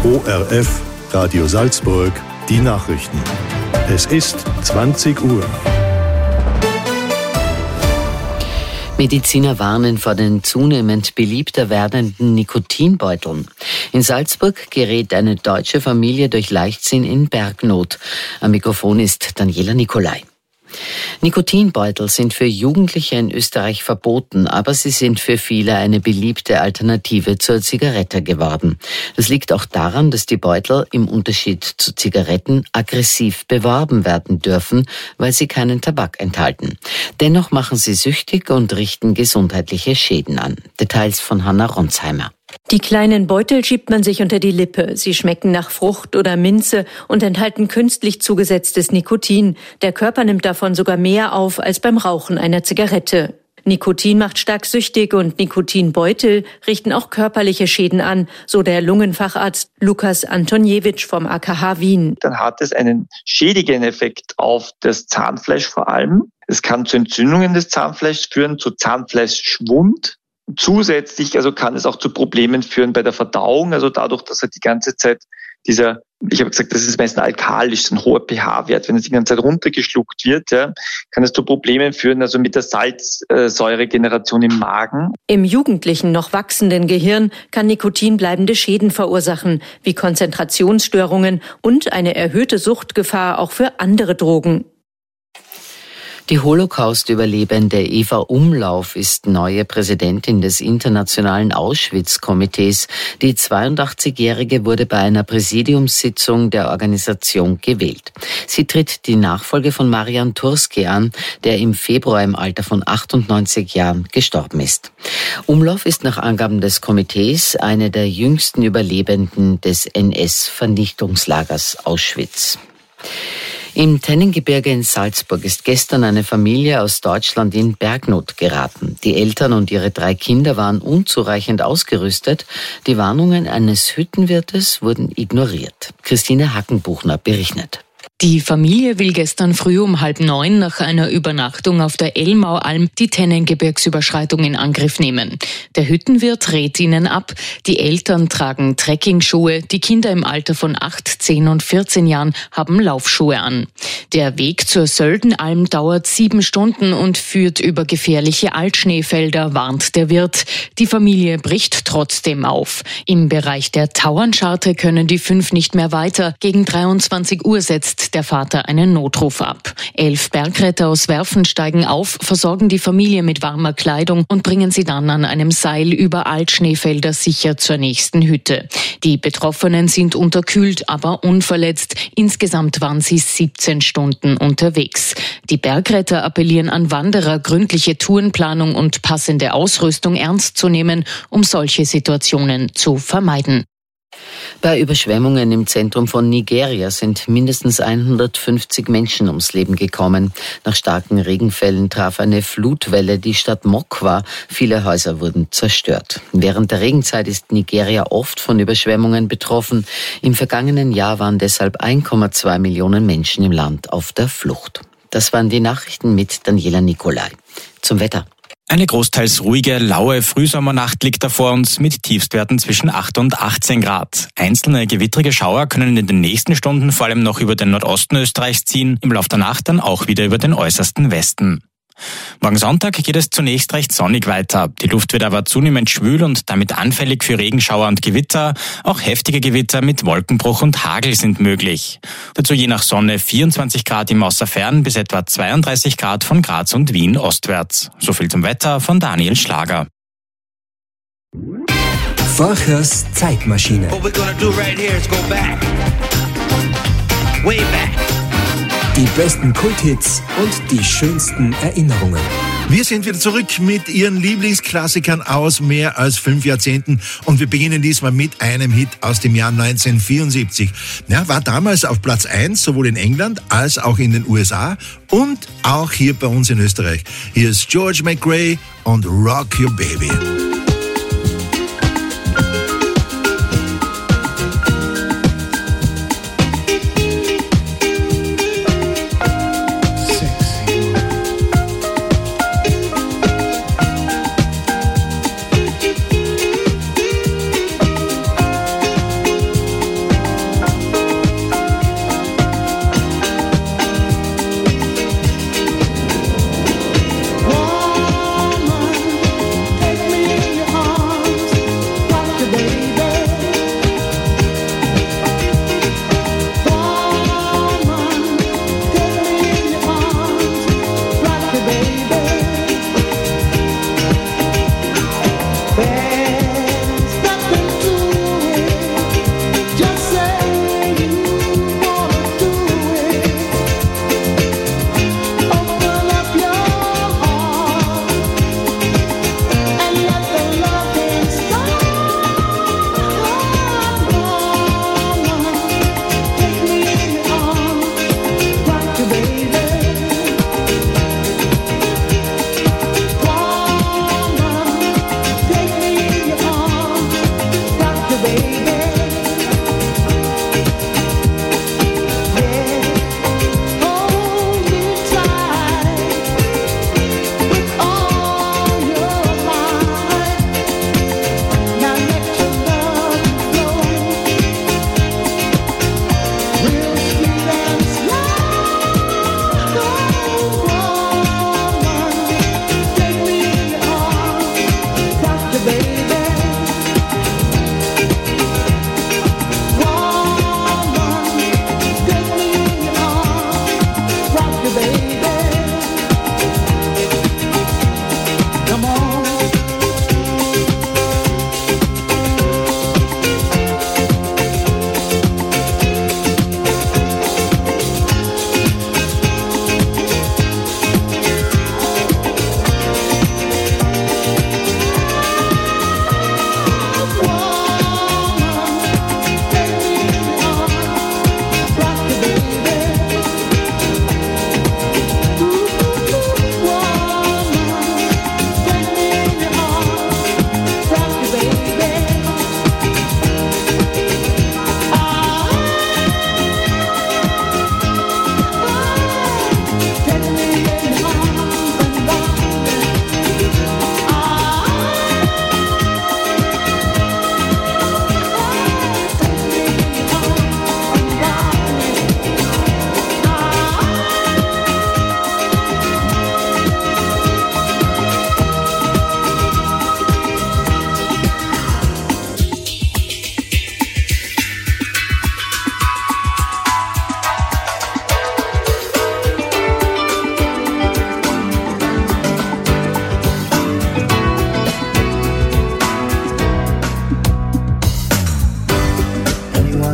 ORF, Radio Salzburg, die Nachrichten. Es ist 20 Uhr. Mediziner warnen vor den zunehmend beliebter werdenden Nikotinbeuteln. In Salzburg gerät eine deutsche Familie durch Leichtsinn in Bergnot. Am Mikrofon ist Daniela Nicolai. Nikotinbeutel sind für Jugendliche in Österreich verboten, aber sie sind für viele eine beliebte Alternative zur Zigarette geworden. Das liegt auch daran, dass die Beutel im Unterschied zu Zigaretten aggressiv beworben werden dürfen, weil sie keinen Tabak enthalten. Dennoch machen sie süchtig und richten gesundheitliche Schäden an. Details von Hanna Ronsheimer. Die kleinen Beutel schiebt man sich unter die Lippe. Sie schmecken nach Frucht oder Minze und enthalten künstlich zugesetztes Nikotin. Der Körper nimmt davon sogar mehr auf als beim Rauchen einer Zigarette. Nikotin macht stark süchtig und Nikotinbeutel richten auch körperliche Schäden an, so der Lungenfacharzt Lukas Antoniewicz vom AKH Wien. Dann hat es einen schädigenden Effekt auf das Zahnfleisch vor allem. Es kann zu Entzündungen des Zahnfleischs führen, zu Zahnfleischschwund. Zusätzlich kann es auch zu Problemen führen bei der Verdauung, also dadurch, dass die ganze Zeit ich habe gesagt, das ist meistens alkalisch, ein hoher pH-Wert. Wenn es die ganze Zeit runtergeschluckt wird, kann es zu Problemen führen, also mit der Salzsäuregeneration im Magen. Im jugendlichen, noch wachsenden Gehirn kann Nikotin bleibende Schäden verursachen, wie Konzentrationsstörungen und eine erhöhte Suchtgefahr auch für andere Drogen. Die Holocaust-Überlebende Eva Umlauf ist neue Präsidentin des Internationalen Auschwitz-Komitees. Die 82-Jährige wurde bei einer Präsidiumssitzung der Organisation gewählt. Sie tritt die Nachfolge von Marian Turski an, der im Februar im Alter von 98 Jahren gestorben ist. Umlauf ist nach Angaben des Komitees eine der jüngsten Überlebenden des NS-Vernichtungslagers Auschwitz. Im Tennengebirge in Salzburg ist gestern eine Familie aus Deutschland in Bergnot geraten. Die Eltern und ihre 3 Kinder waren unzureichend ausgerüstet. Die Warnungen eines Hüttenwirtes wurden ignoriert. Christine Hackenbuchner berichtet. Die Familie will gestern früh um 8:30 nach einer Übernachtung auf der Elmaualm die Tennengebirgsüberschreitung in Angriff nehmen. Der Hüttenwirt rät ihnen ab. Die Eltern tragen Trekkingschuhe. Die Kinder im Alter von 8, 10 und 14 Jahren haben Laufschuhe an. Der Weg zur Söldenalm dauert 7 Stunden und führt über gefährliche Altschneefelder, warnt der Wirt. Die Familie bricht trotzdem auf. Im Bereich der Tauernscharte können die 5 nicht mehr weiter. Gegen 23 Uhr setzt der Vater einen Notruf ab. 11 Bergretter aus Werfen steigen auf, versorgen die Familie mit warmer Kleidung und bringen sie dann an einem Seil über Altschneefelder sicher zur nächsten Hütte. Die Betroffenen sind unterkühlt, aber unverletzt. Insgesamt waren sie 17 Stunden unterwegs. Die Bergretter appellieren an Wanderer, gründliche Tourenplanung und passende Ausrüstung ernst zu nehmen, um solche Situationen zu vermeiden. Bei Überschwemmungen im Zentrum von Nigeria sind mindestens 150 Menschen ums Leben gekommen. Nach starken Regenfällen traf eine Flutwelle die Stadt Mokwa. Viele Häuser wurden zerstört. Während der Regenzeit ist Nigeria oft von Überschwemmungen betroffen. Im vergangenen Jahr waren deshalb 1,2 Millionen Menschen im Land auf der Flucht. Das waren die Nachrichten mit Daniela Nicolai. Zum Wetter. Eine großteils ruhige, laue Frühsommernacht liegt da vor uns mit Tiefstwerten zwischen 8 und 18 Grad. Einzelne gewittrige Schauer können in den nächsten Stunden vor allem noch über den Nordosten Österreichs ziehen, im Laufe der Nacht dann auch wieder über den äußersten Westen. Morgen Sonntag geht es zunächst recht sonnig weiter. Die Luft wird aber zunehmend schwül und damit anfällig für Regenschauer und Gewitter. Auch heftige Gewitter mit Wolkenbruch und Hagel sind möglich. Dazu je nach Sonne 24 Grad im Außerfern bis etwa 32 Grad von Graz und Wien ostwärts. So viel zum Wetter von Daniel Schlager. Forchers Zeitmaschine. Die besten Kulthits und die schönsten Erinnerungen. Wir sind wieder zurück mit Ihren Lieblingsklassikern aus mehr als 5 Jahrzehnten und wir beginnen diesmal mit einem Hit aus dem Jahr 1974. Ja, war damals auf Platz 1, sowohl in England als auch in den USA und auch hier bei uns in Österreich. Hier ist George McRae und Rock Your Baby.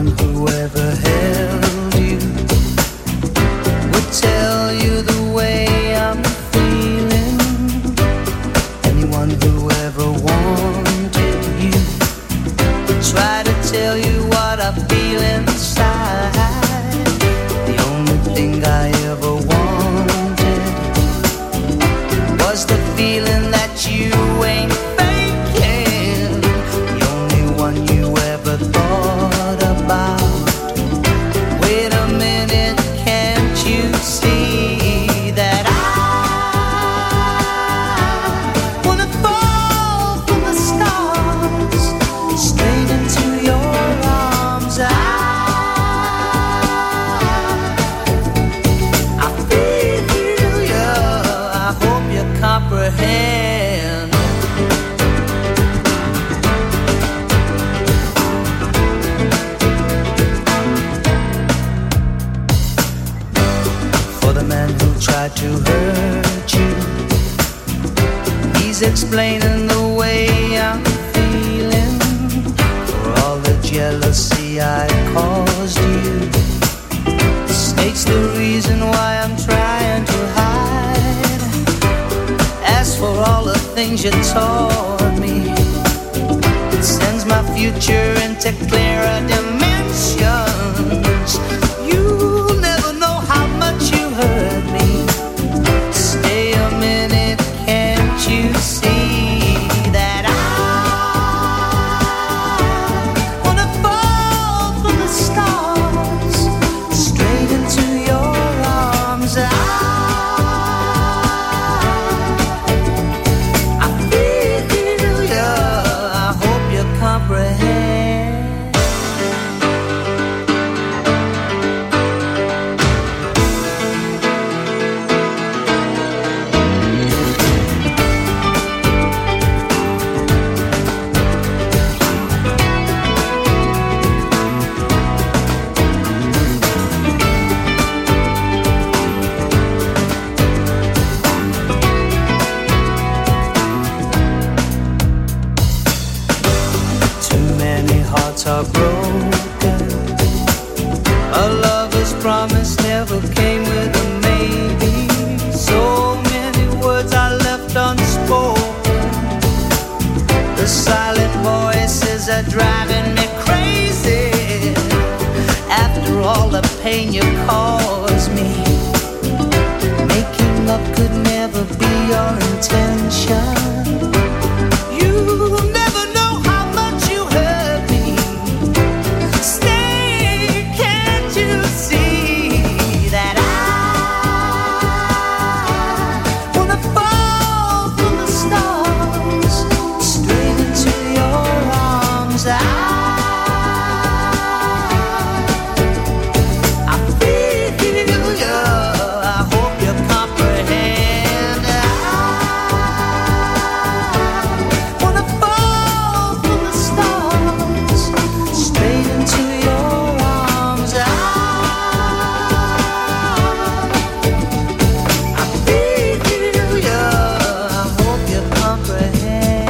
Anyone who ever held you would tell you the way I'm feeling. Anyone who ever wanted you would try to tell you what I feel inside. The only thing I ever wanted was the feeling that you ain't faking. The only one you ever thought about. Wait a minute, can't you see that I wanna fall from the stars straight into your arms? I feel you, I hope you comprehend. For the man who tried to hurt you, he's explaining the way I'm feeling. For all the jealousy I caused you, the snake's the reason why I'm trying to hide. As for all the things you taught me, it sends my future into clearer dimensions. You'll never know how much you hurt me. Stay a minute, can't you see that I wanna fall from the stars straight into your arms? I feel you, I hope you comprehend. Too many hearts are broken. A lover's promise never came with a maybe. So many words are left unspoken. The silent voices are driving me crazy. After all the pain you caused me, making up could never be your intention. You'll never know how much you hurt me. Stay, can't you see that I wanna fall from the stars straight into your arms? I feel you, I hope you comprehend. I wanna fall from the stars straight into your arms. I feel you, I hope you comprehend.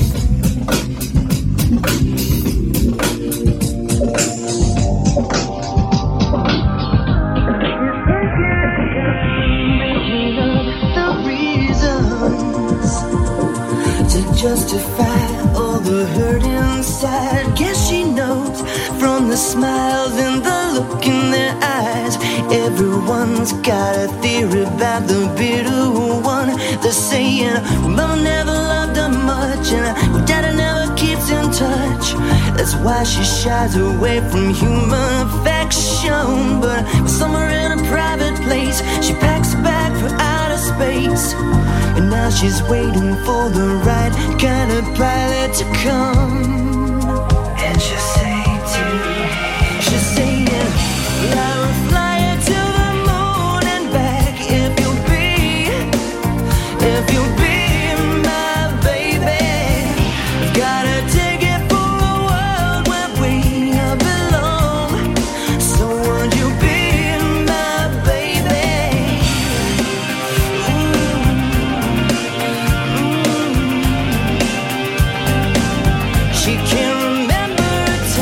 The reasons to justify all the hurt inside. Guess she knows from the smiles and the look in their eyes. Everyone's got a theory about the bitter one. They're saying, Mama never loved her much, and Daddy never keeps in touch. That's why she shies away from human affection. But somewhere in a private place, she packs a bag for outer space. And now she's waiting for the right kind of pilot to come. And she'll say to me, she'll say, I will fly you to the moon and back if you'll be my baby. Got a ticket for a world where we belong. So would you be my baby? She can't remember a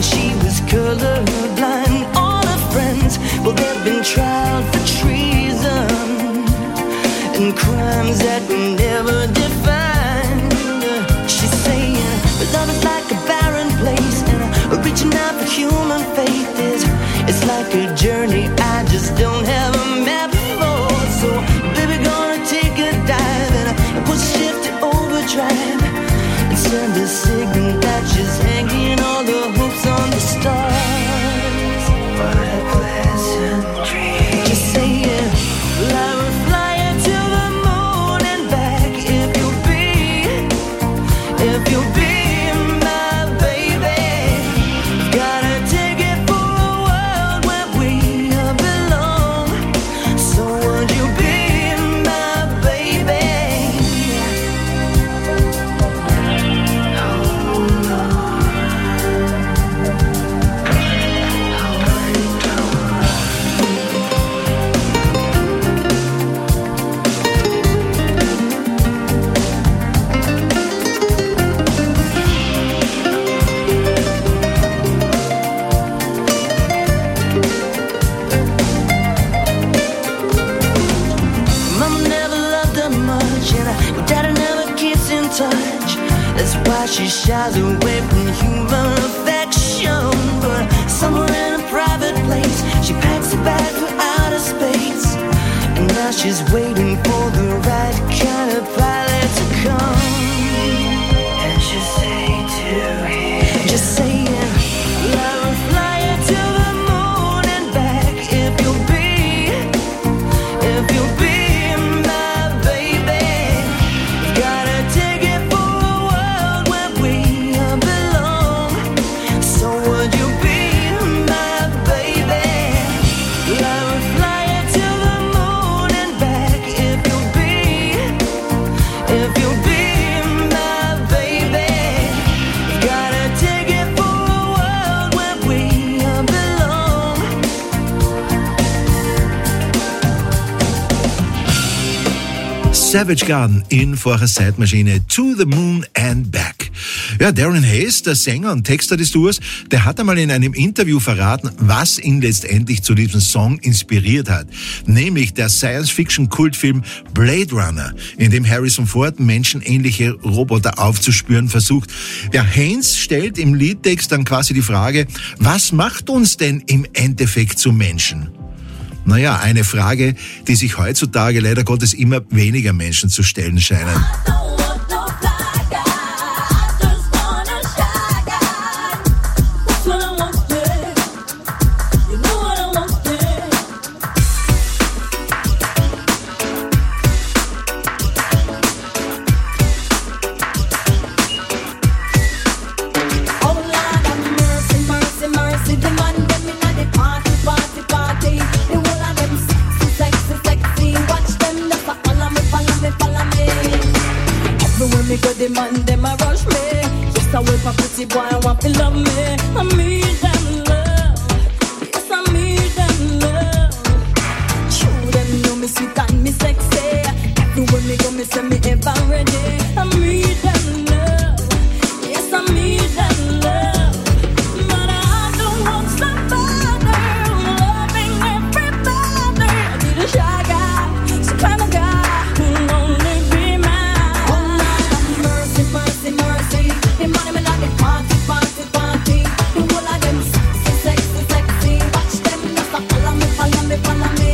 and she was colorblind. All her friends, well, they've been tried for treason and crimes that we never defined. She's saying, but love is like a barren place, and reaching out for human faith is, it's like a journey I just don't have a map for. So, baby, gonna take a dive and put shift to overdrive and send a signal that she's hanging all the hopes on the stars. What a pleasant dream. Just saying, I will fly you to the moon and back if you'll be my baby. Gotta take it for a world where we belong. So would you be my baby? Mama never loved her much, and Daddy never keeps in touch. That's why she shies away from human affection. But somewhere in a private place, she packs a bag for outer space, and now she's waiting for the right kind of pilot to come. And she'll say to him, just saying, I will fly you to the moon and back if you'll be my baby. Gotta take it for a world where we belong. So would you be my baby? I will fly you to the moon and back if you'll be my baby. Gotta take it for a world where we belong. Savage Garden in Vorher Zeitmaschine, To the Moon and Back. Ja, Darren Hayes, der Sänger und Texter des Tours, der hat einmal in einem Interview verraten, was ihn letztendlich zu diesem Song inspiriert hat. Nämlich der Science-Fiction-Kultfilm Blade Runner, in dem Harrison Ford menschenähnliche Roboter aufzuspüren versucht. Ja, Hayes stellt im Liedtext dann quasi die Frage, was macht uns denn im Endeffekt zu Menschen? Naja, eine Frage, die sich heutzutage leider Gottes immer weniger Menschen zu stellen scheinen. The man, them a rush me. Yes, I wait for pretty boy, I want to love me. I need them love. Yes, I need them love. True, them know me sweet and me sexy. Everywhere me go, me say me ever ready. I need them love. Yes, I need them love. But I don't want somebody loving everybody. I need a shy guy, some kind of guy who'll only be mine. Mercy, the money me not the party. The whole of them sexy. Watch them just a follow me.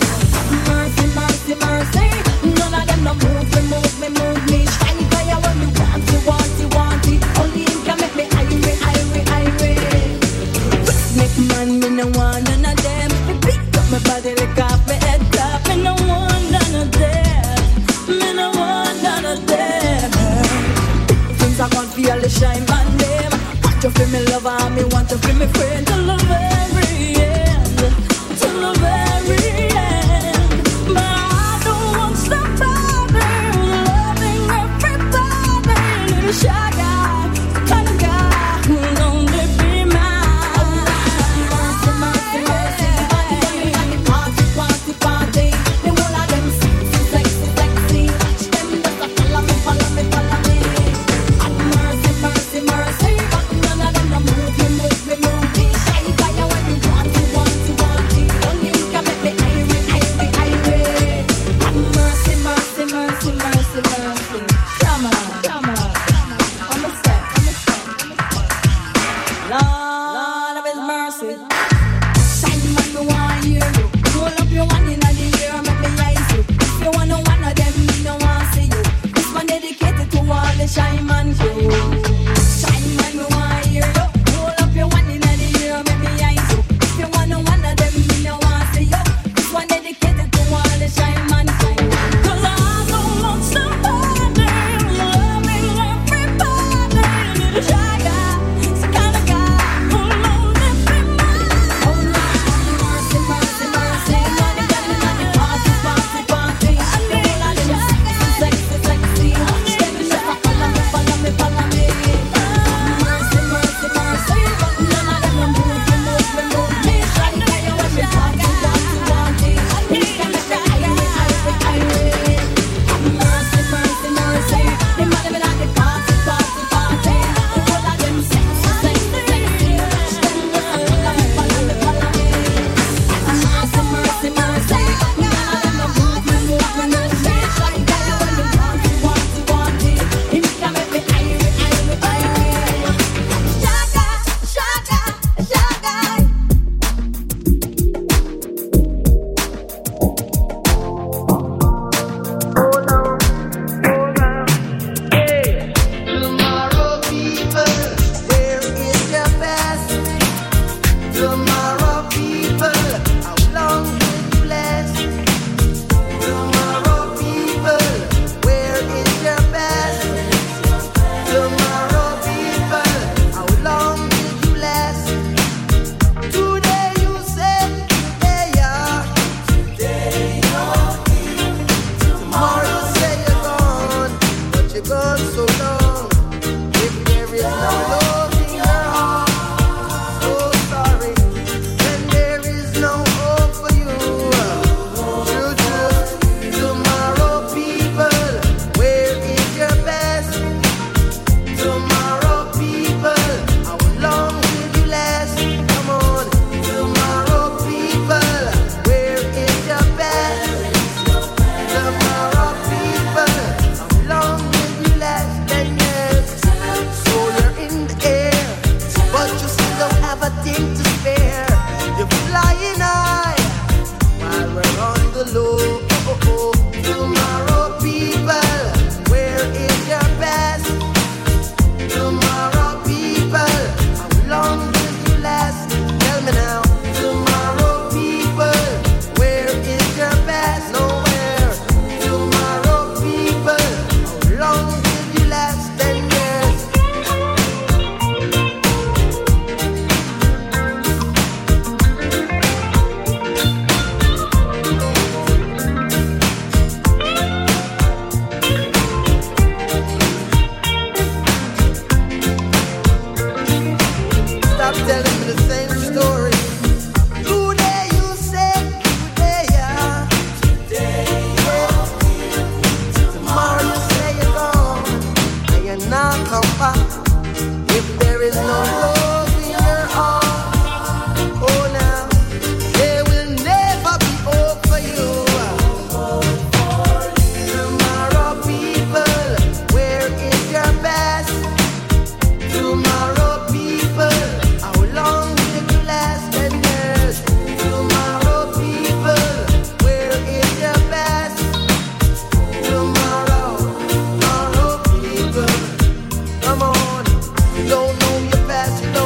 Mercy. None of them no move me. Shiny fire when me want it. Only him can make me irate. Make man, me no want none of them. Me pick up my body, lick off my head top. Me no want none of them. I can't feel the shine on them. Want you feel me lover and me want you feel me friend till the very end. But I don't want somebody loving everybody. Little shy guy, the kind of guy who'll only be mine. Mercy. Party. The whole of them sexy. Watch them just a follow me. Mercy, but none of them no move me. the shy man you. Shy man, me want hear you. Hold up your one in the ear, make me eyes you. If you want one of them, me no want see you. This one dedicated to all the shy man, shy man. 'Cause I don't want somebody loving everybody. Need a shy guy, it's the kind of guy who knows every man. Oh Lord, mercy, mercy, mercy. Money, money, money, party, party, party. I need a shy guy, sexy, sexy. Step it up, follow me, follow me, follow me. Mercy, mercy, mercy. None of them don't move me, move me, move me. Shy guy, you want me party, party, party. I need a shy guy, I will. Mercy, mercy, mercy. They mad at me like the party, party, party. All of them sexy, sexy, sexy. Step it up, follow me, follow me, follow me. Mercy, mercy, mercy. None of them don't move me, move me, move me. Shy guy, you want me party, party, party. Him can make me irate, irate, irate. Shy guy, shy guy, shy guy. Tomorrow, people, where is your best? Tomorrow, people, how long will you last? Tomorrow, people, where is your best? Tomorrow, people, how long will you last? Today you say, hey, yeah. Today you're here. Tomorrow say you're gone, but you're gone so long. If there is no love in your heart, so sorry, then there is no hope for you. True, true. Tomorrow, people, where is your best? Tomorrow, people, how long will you last? Come on. Tomorrow, people, where is your best? Tomorrow, people, how long will you last? 10 years. So you're in the air, but you still don't have a thing to spare. You're flying high while we're on the low. Tomorrow, people, where is your best? Tomorrow, people, how long will you last? Tell me now. Tomorrow, people, where is your best? Nowhere. Tomorrow, people, how long will you last? 10 years. Stop telling me the same story. Today you say, today yeah. Today you're here. Tomorrow you say you're gone, and you're not come back. If there is no love in your heart, oh now, there will never be hope for you. Tomorrow, people, where is your best? Tomorrow, people, how long will you last? 10 years. Tomorrow, people, where is your best? Tomorrow, tomorrow, people, come on. You don't know your past, you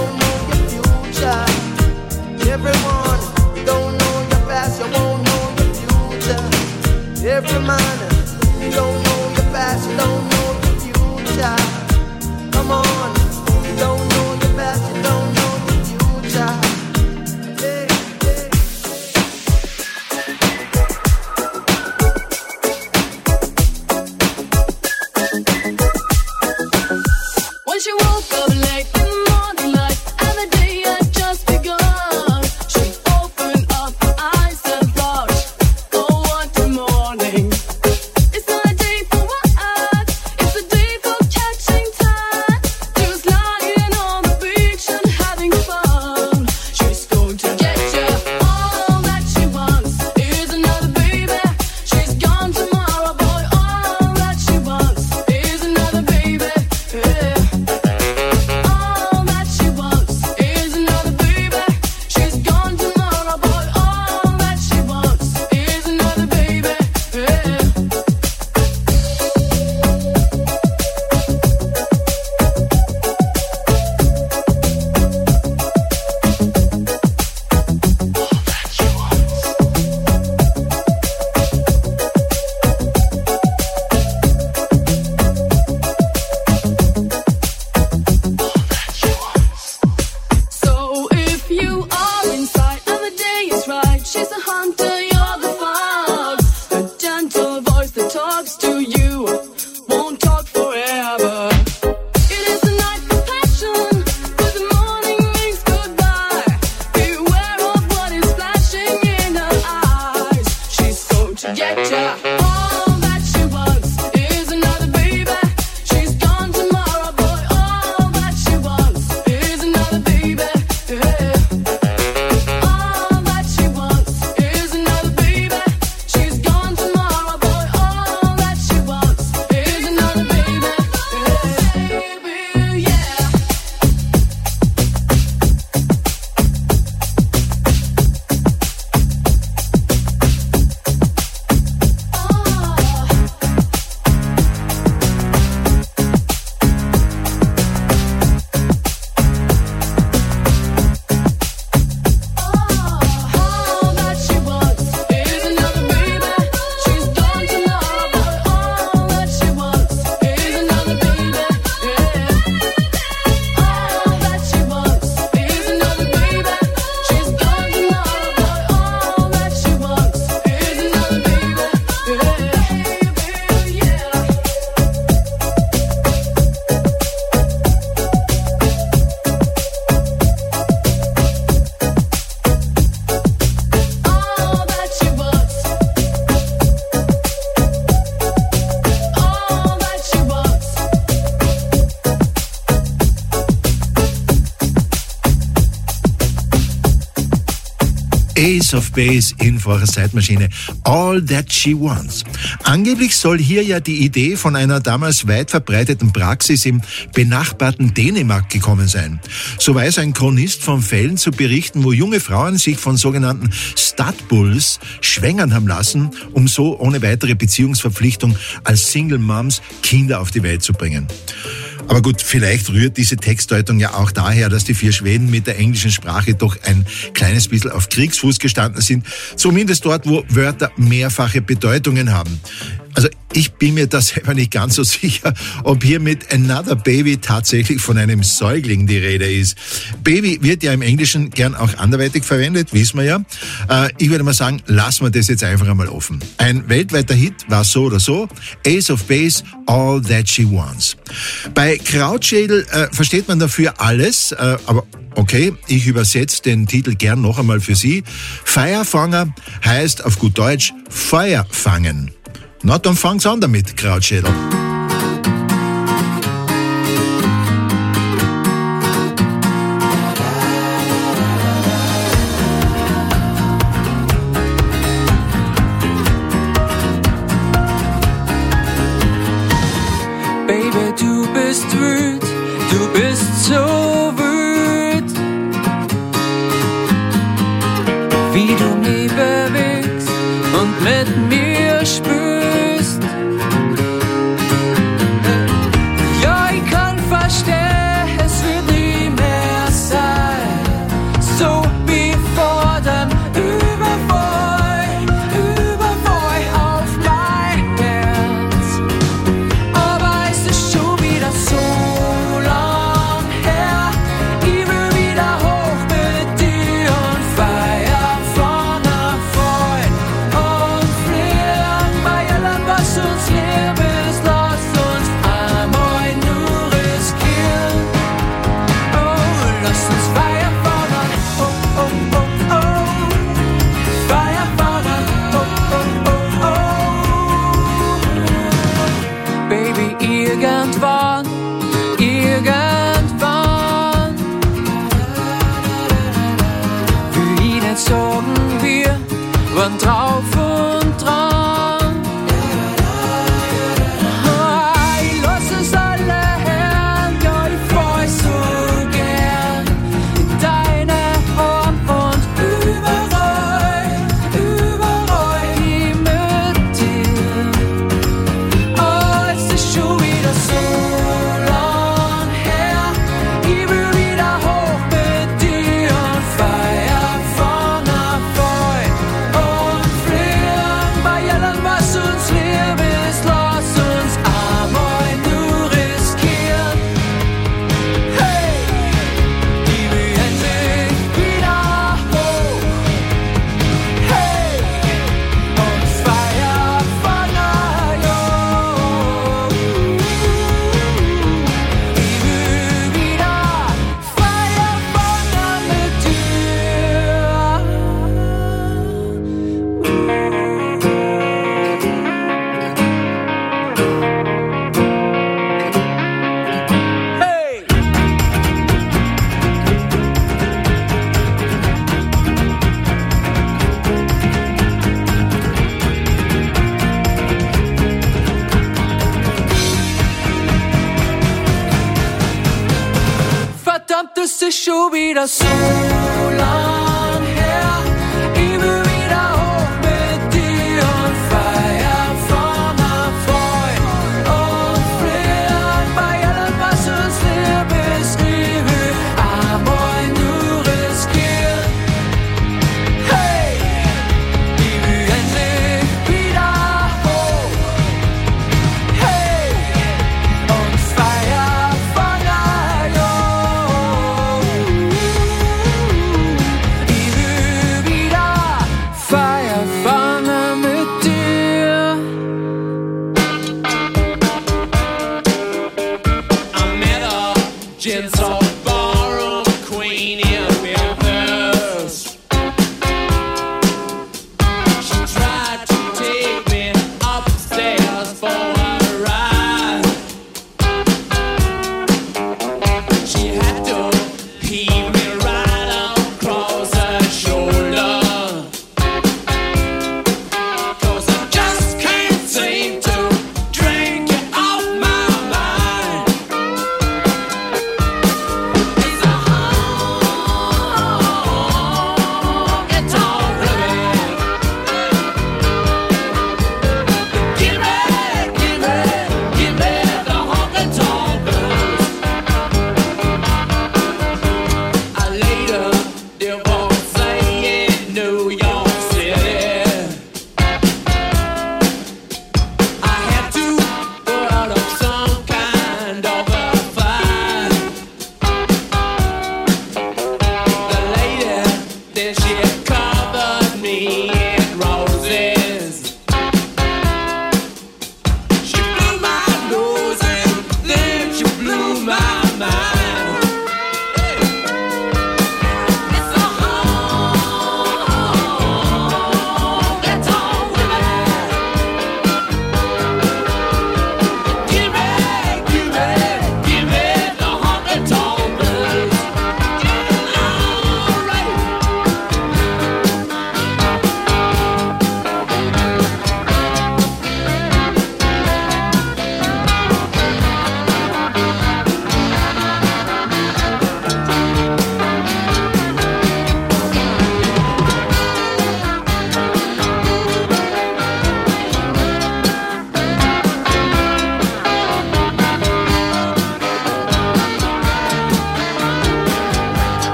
Ace of Base in vorher Zeitmaschine. All That She Wants. Angeblich soll hier ja die Idee von einer damals weit verbreiteten Praxis im benachbarten Dänemark gekommen sein. So weiß ein Chronist von Fällen zu berichten, wo junge Frauen sich von sogenannten Stadbulls schwängern haben lassen, um so ohne weitere Beziehungsverpflichtung als Single Moms Kinder auf die Welt zu bringen. Aber gut, vielleicht rührt diese Textdeutung ja auch daher, dass die 4 Schweden mit der englischen Sprache doch ein kleines bisschen auf Kriegsfuß gestanden sind. Zumindest dort, wo Wörter mehrfache Bedeutungen haben. Also ich bin mir da selber nicht ganz so sicher, ob hier mit Another Baby tatsächlich von einem Säugling die Rede ist. Baby wird ja im Englischen gern auch anderweitig verwendet, wissen wir ja. Ich würde mal sagen, lassen wir das jetzt einfach einmal offen. Ein weltweiter Hit war so oder so. Ace of Base, All That She Wants. Bei Krautschädel versteht man dafür alles, aber okay, ich übersetze den Titel gern noch einmal für Sie. Feierfanger heißt auf gut Deutsch Feuer fangen. Na, dann fang's an damit, Krautschädel. Baby, du bist wütend, du bist so wütend, wie du mich bewegst und mit mir spürst. Drauf und dran. Ich lass es alle hören, ja, ich freu so gern in deine Arme und überall ich mit dir. Oh, es ist schon wieder so lang her, ich will wieder hoch mit dir und feiern von der Freude. Was uns lieb ist, lass uns einmal nur riskieren. Hey, ich will endlich wieder hoch. Hey, und feier von der Ich will wieder feiern von der mit dir. Verdammt, es ist schon wieder so lang her. Ich will wieder hoch mit dir und feiern von der Freude und fliehen bei allem, was uns lieb ist. Ich will einmal nur riskieren. Hey, ich will endlich wieder hoch. Hey, und feiern von der Heave me right across her shoulder.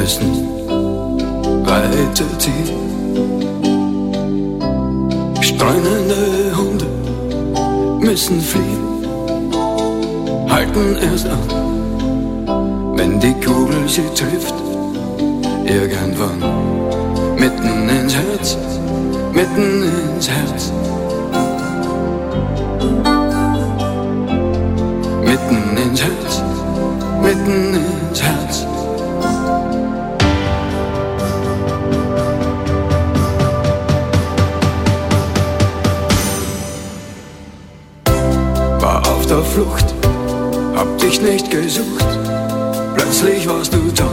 müssen weiterziehen. Streunende Hunde müssen fliehen, halten erst an, wenn die Kugel sie trifft, irgendwann mitten ins Herz, mitten ins Herz. Mitten ins Herz, mitten ins Herz. War auf der Flucht, hab dich nicht gesucht, plötzlich warst du da.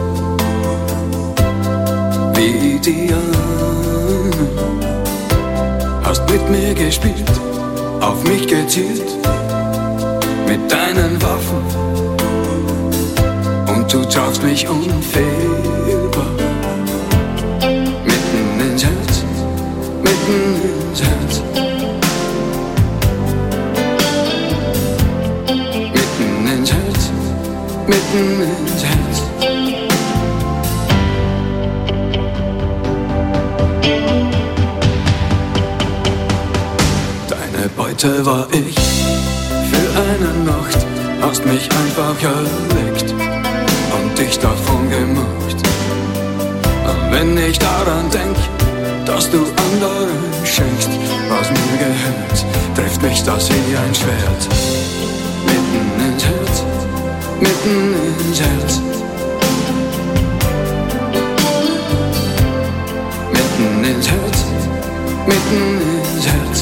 Wie Diana, hast mit mir gespielt, auf mich gezielt, mit deinen Waffen, und du trafst mich unfehlbar. Mitten ins Herz, mitten ins Herz. Mitten ins Herz, mitten ins Herz. Deine Beute war ich. Für eine Nacht hast mich einfach erweckt und dich davon gemacht. Und wenn ich daran denk, dass du anderen schenkst, was mir gehört, trifft mich das wie ein Schwert. Mitten ins Herz, mitten ins Herz. Mitten ins Herz, mitten ins Herz.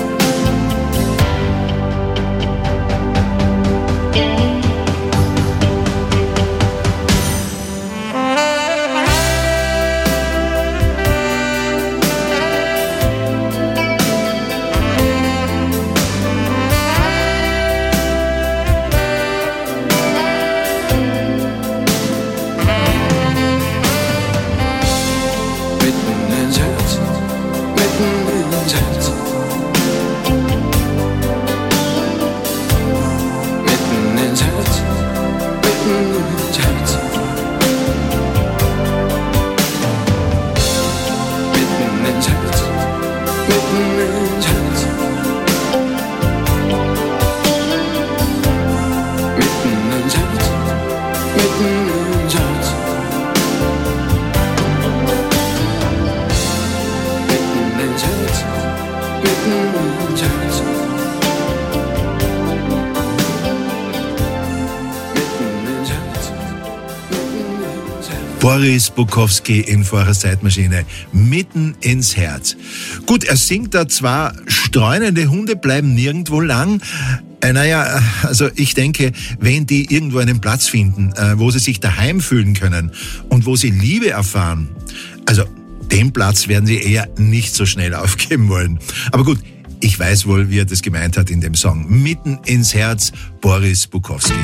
Boris Bukowski in Vorher Zeitmaschine, mitten ins Herz. Gut, er singt da zwar, streunende Hunde bleiben nirgendwo lang. Naja, also ich denke, wenn die irgendwo einen Platz finden, wo sie sich daheim fühlen können und wo sie Liebe erfahren, also den Platz werden sie eher nicht so schnell aufgeben wollen. Aber gut, ich weiß wohl, wie er das gemeint hat in dem Song. Mitten ins Herz, Boris Bukowski.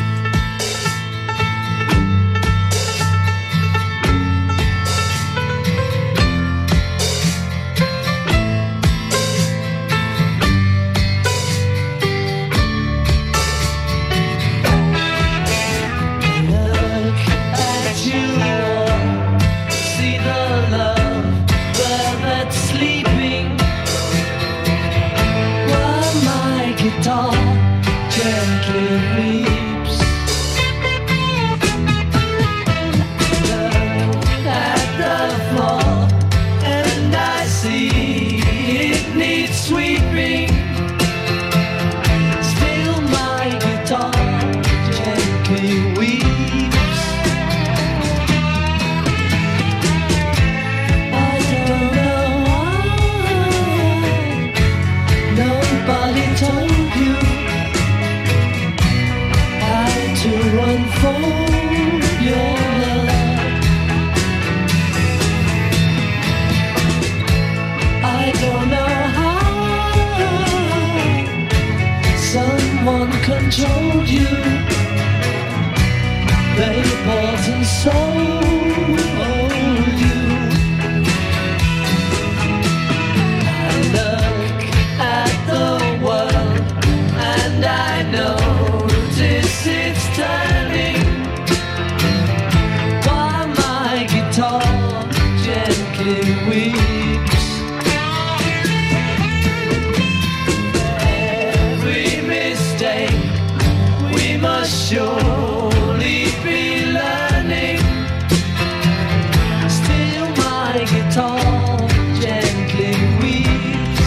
Gently weeps. weeps. Every mistake we must surely be learning. Still my guitar gently weeps.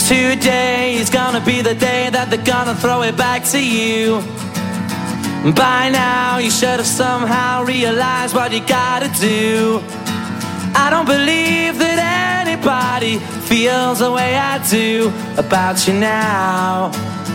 Today is gonna be the day that they're gonna throw it back to you. By now you should have somehow realized what you gotta do. I don't believe that anybody feels the way I do about you now.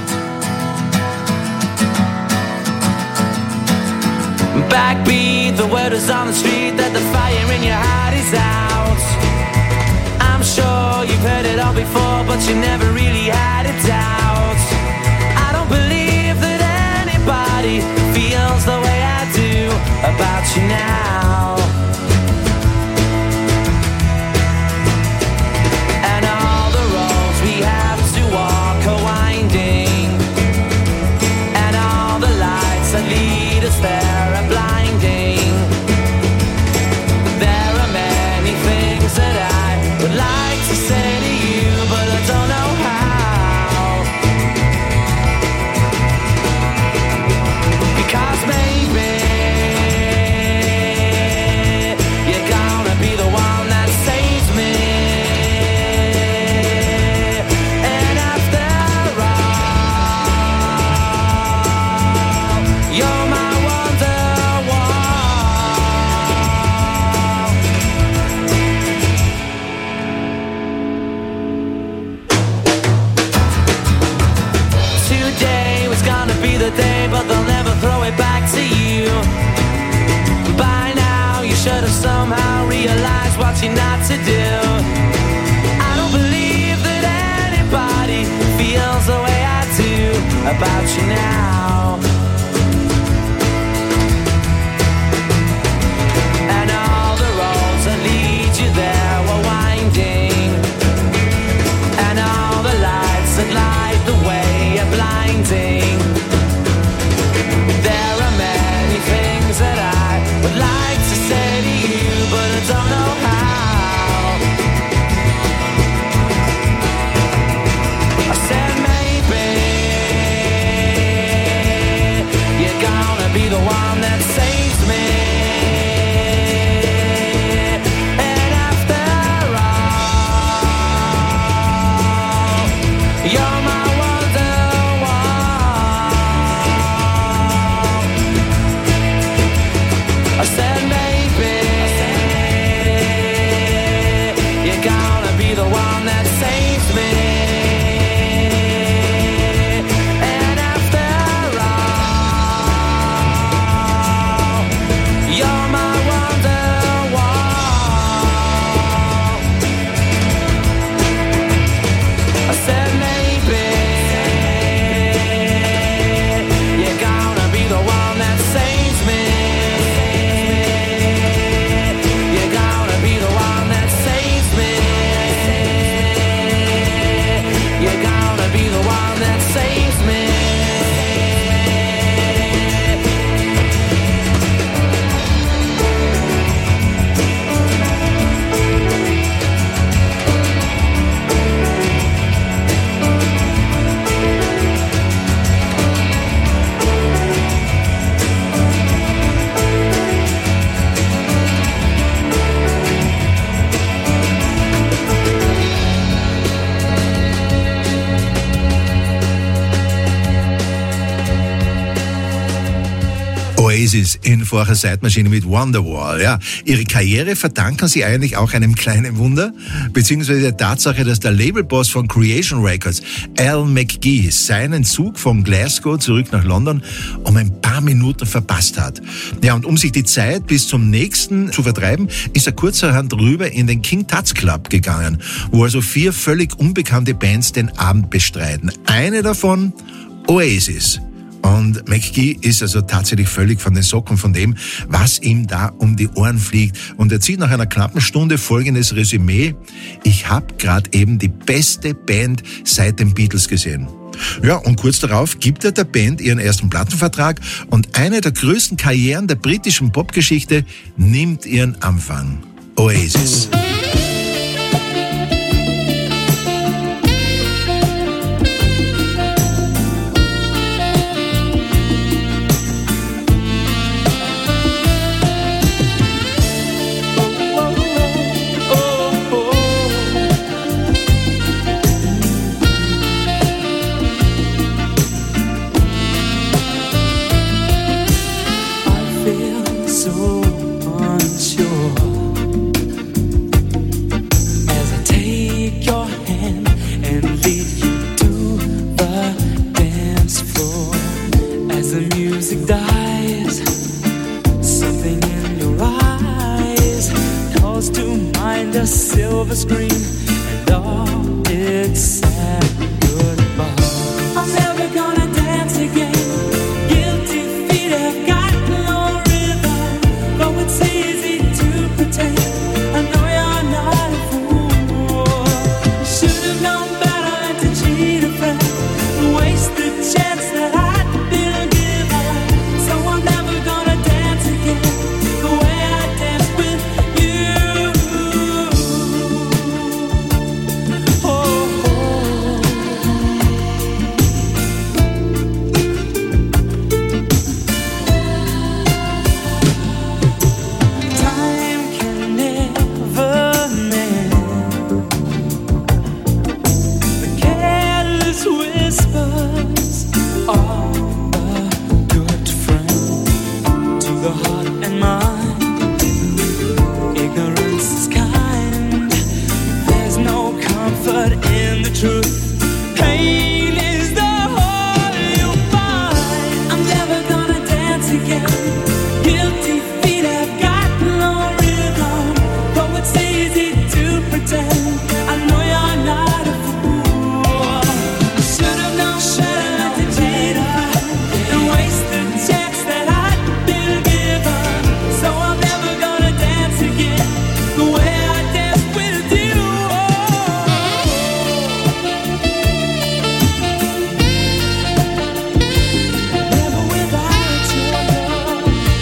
Backbeat, the word is on the street that the fire in your heart is out. I'm sure you've heard it all before, but you never really had a doubt. I don't believe that anybody feels the way I do about you now. And all the roads we have to walk are winding, and all the lights that lead us there are blinding. There are many things that I would like to say to you, but I don't know how. Because maybe you're gonna be the one that saves me. And after all, you're my Wonderwall. Today was gonna be the day, but they'll never throw it back to you. By now you should have somehow realized what you're not to do. I don't believe that anybody feels the way I do about you now. And all the roads that lead you there were winding, and all the lights that light the way are blinding. There are many things that I would like to say to you, but I don't know how. I said maybe you're gonna be the one that saves me. And after all, you're my Wonderwall. I said maybe you're gonna be the one that saves me. And after all, you're my Wonderwall. I said maybe you're gonna be the one that saves me. You're gonna be the one that saves me. You're gonna be the one that saves me. Oasis in vorher Zeitmaschine mit Wonderwall. Ja, ihre Karriere verdanken sie eigentlich auch einem kleinen Wunder, beziehungsweise der Tatsache, dass der Labelboss von Creation Records, Al McGee, seinen Zug von Glasgow zurück nach London um ein paar Minuten verpasst hat. Ja, und um sich die Zeit bis zum nächsten zu vertreiben, ist er kurzerhand rüber in den King Tut's Club gegangen, wo also 4 völlig unbekannte Bands den Abend bestreiten. Eine davon Oasis. Und McGee ist also tatsächlich völlig von den Socken von dem, was ihm da um die Ohren fliegt. Und er zieht nach einer knappen Stunde folgendes Resümee: Ich habe gerade eben die beste Band seit den Beatles gesehen. Ja, und kurz darauf gibt er der Band ihren ersten Plattenvertrag und eine der größten Karrieren der britischen Popgeschichte nimmt ihren Anfang. Oasis. music dies, something in your eyes calls to mind a silver screen and all its sad goodbye. I'm never gonna dance again. Guilty feet have got no rhythm, though it's easy to pretend. I know you're not a fool. Should have known better than to cheat a friend, waste the chance that I'd been given. So I'm never gonna dance again the way I danced with you. Oh, time can never mend the careless whispers of a good friend to the heart and mind. Ignorance is kind. There's no comfort in the truth. Pain is the whole you'll find. I'm never gonna dance again. Guilty feet have got no rhythm, though it's easy to pretend. I know you're not a fool. Should have known better not to cheat and waste the chance that I'd been given. So I'm never gonna dance again the way I danced with you. Never without your love.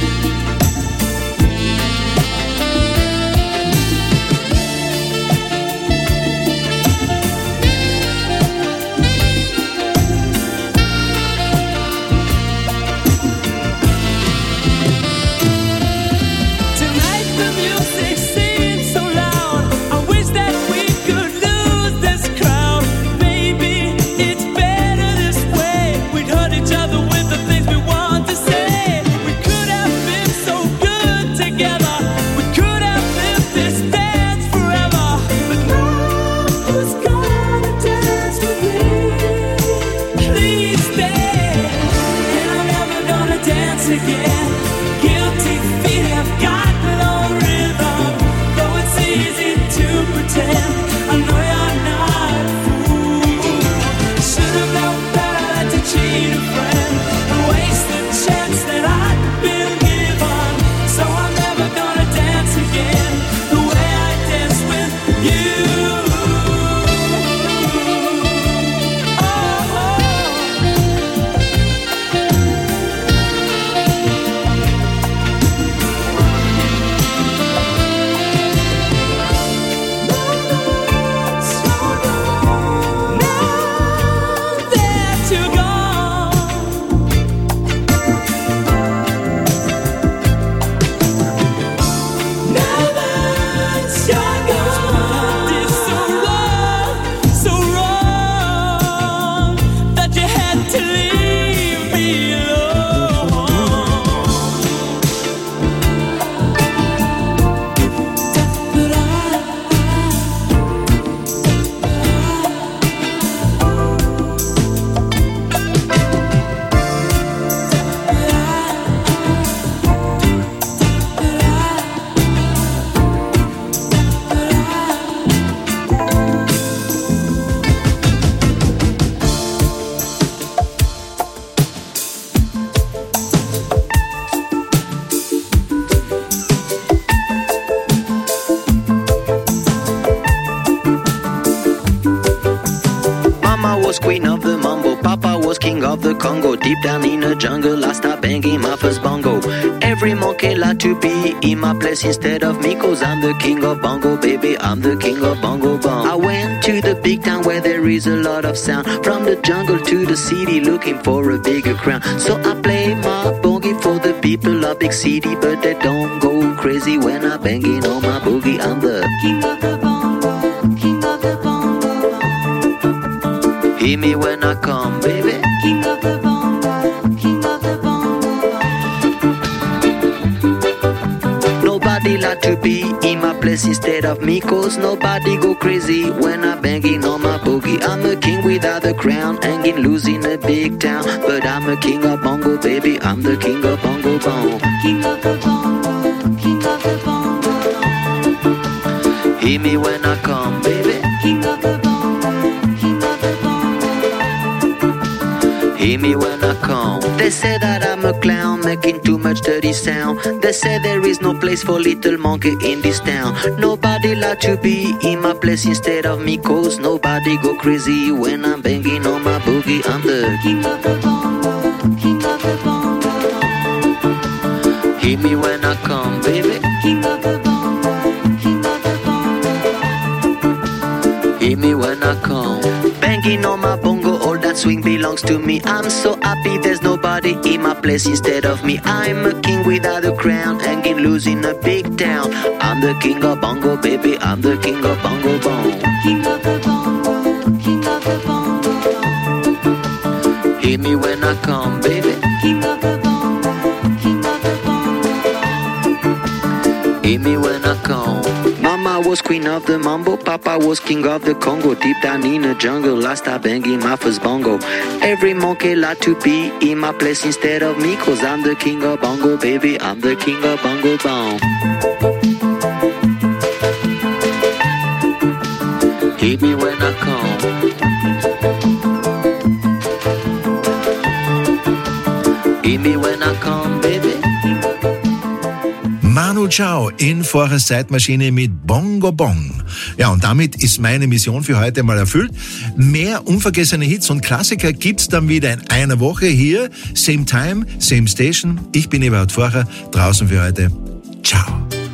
Tonight the music seems so loud. I wish that we could lose this crowd. Maybe it's better this way. We'd hurt each other with the things we want to say. We could have been so good together. We could have lived this dance forever. But now who's gonna dance with me? Please stay. And I'm never gonna dance again. Guilty feet have got no rhythm, though it's easy to pretend. I know you're not a fool. Should have known better than to cheat a friend and waste the chance that I'd been given. So I'm never gonna dance again the way I danced with you. Mama was queen of the mambo, Papa was king of the Congo. Deep down in the jungle, I start banging my first bongo. Every monkey like to be in my place instead of me, 'cause I'm the king of bongo, baby, I'm the king of bongo bong. I went to the big town where there is a lot of sound, from the jungle to the city looking for a bigger crown. So I play my boogie for the people of big city, but they don't go crazy when I'm banging on my boogie. I'm the king of the bongo, king of the bongo. Hear me when I come, baby. King of the bongo, king of the bongo. Nobody Nobody like to be in my place instead of me, cause nobody go crazy when I'm banging on my boogie. I'm a king without a crown, hanging loose in a big town, but I'm a king of bongo, baby, I'm the king of bongo bong. King of the bongo, king of the bongo. Hear me when I come, baby. King of the bongo, king of the bongo. Hear me when I come. They say that I'm a clown, making too much dirty sound. They say there is no place for little monkey in this town. Nobody like to be in my place instead of me, cause nobody go crazy when I'm banging on my boogie. I'm the king of the bongo, king of the bongo. Hear me when I come, baby. King of the bongo, king of the bongo. Hear me when I come. Banging on my bongo, all that swing belongs to me. I'm so happy there's nobody in my place instead of me. I'm a king without a crown, hanging loose in a big town. I'm the king of bongo, baby, I'm the king of bongo bong. King of the bongo, king of the bongo. Hear me when I come, baby. King of the bongo, king of the bongo. Hear me when I come. Mama was queen of the mambo, Papa was king of the Congo. Deep down in the jungle, last I banging my first bongo. Every monkey like to be in my place instead of me, cause I'm the king of bongo, baby, I'm the king of bongo bong. Hear me when I come. Hear me when I come, baby. Manu Chao in Vorers Zeitmaschine mit Bongo Bong. Ja, und damit ist meine Mission für heute mal erfüllt. Mehr unvergessene Hits und Klassiker gibt's dann wieder in einer Woche hier. Same Time, Same Station. Ich bin Eberhard Vorher, draußen für heute. Ciao.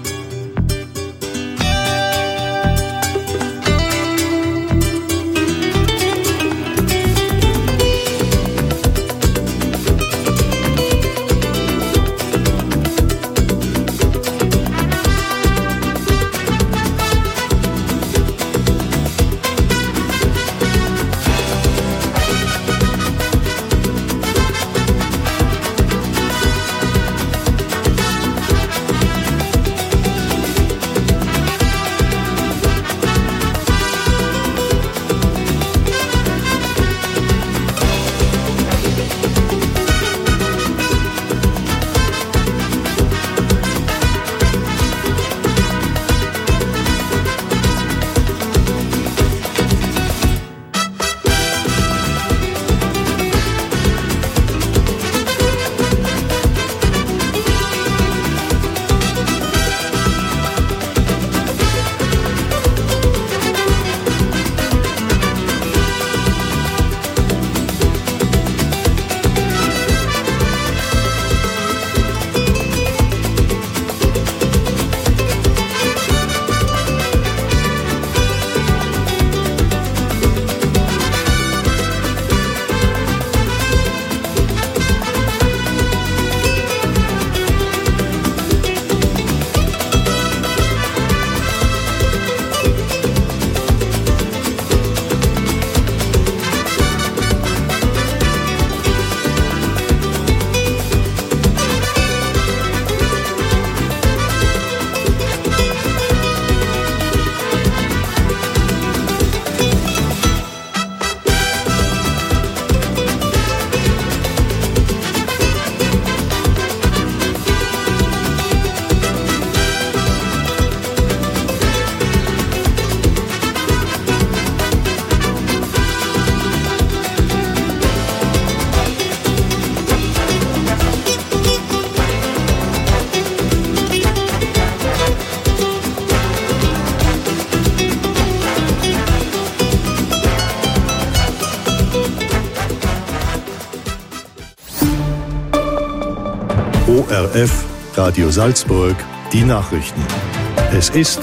ORF, Radio Salzburg, die Nachrichten. Es ist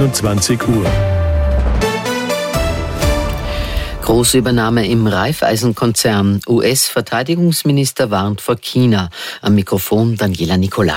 21 Uhr. Große Übernahme im Raiffeisenkonzern. US-Verteidigungsminister warnt vor China. Am Mikrofon Daniela Nicolai.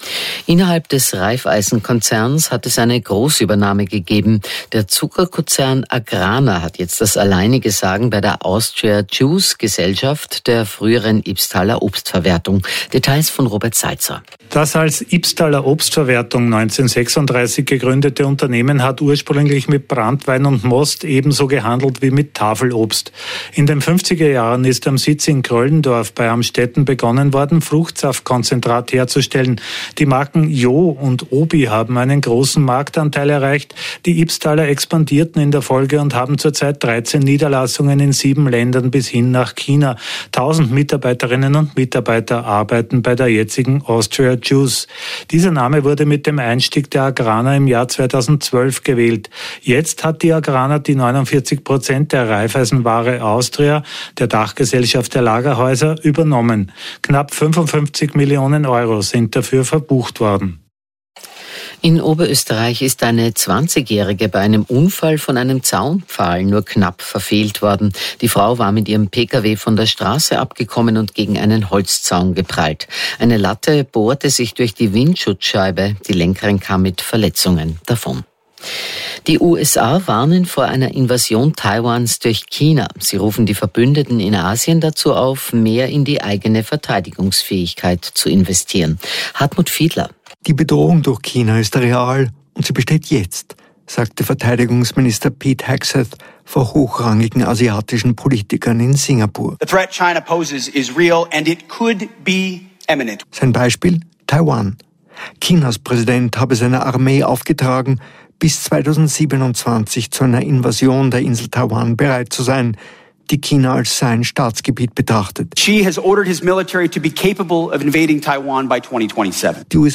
Innerhalb des Raiffeisen-Konzerns hat es eine Großübernahme gegeben. Der Zuckerkonzern Agrana hat jetzt das alleinige Sagen bei der Austria Juice Gesellschaft, der früheren Ybbstaler Obstverwertung. Details von Robert Seitzer. Das als Ybbstaler Obstverwertung 1936 gegründete Unternehmen hat ursprünglich mit Branntwein und Most ebenso gehandelt wie mit Tafelobst. In den 50er Jahren ist am Sitz in Kröllendorf bei Amstetten begonnen worden, Fruchtsaftkonzentrat herzustellen. Die Marken Jo und Obi haben einen großen Marktanteil erreicht. Die Ybbstaler expandierten in der Folge und haben zurzeit 13 Niederlassungen in 7 Ländern bis hin nach China. 1000 Mitarbeiterinnen und Mitarbeiter arbeiten bei der jetzigen Austria Juice. Dieser Name wurde mit dem Einstieg der Agrana im Jahr 2012 gewählt. Jetzt hat die Agrana die 49% der Raiffeisenware Austria, der Dachgesellschaft der Lagerhäuser, übernommen. Knapp 55 Millionen Euro sind dafür verbucht worden. In Oberösterreich ist eine 20-Jährige bei einem Unfall von einem Zaunpfahl nur knapp verfehlt worden. Die Frau war mit ihrem Pkw von der Straße abgekommen und gegen einen Holzzaun geprallt. Eine Latte bohrte sich durch die Windschutzscheibe. Die Lenkerin kam mit Verletzungen davon. Die USA warnen vor einer Invasion Taiwans durch China. Sie rufen die Verbündeten in Asien dazu auf, mehr in die eigene Verteidigungsfähigkeit zu investieren. Hartmut Fiedler. Die Bedrohung durch China ist real und sie besteht jetzt, sagte Verteidigungsminister Pete Hegseth vor hochrangigen asiatischen Politikern in Singapur. The threat China poses is real and it could be imminent. Sein Beispiel? Taiwan. Chinas Präsident habe seiner Armee aufgetragen, bis 2027 zu einer Invasion der Insel Taiwan bereit zu sein, die China als sein Staatsgebiet betrachtet. Xi has ordered his military to be capable of invading Taiwan by 2027. Die USA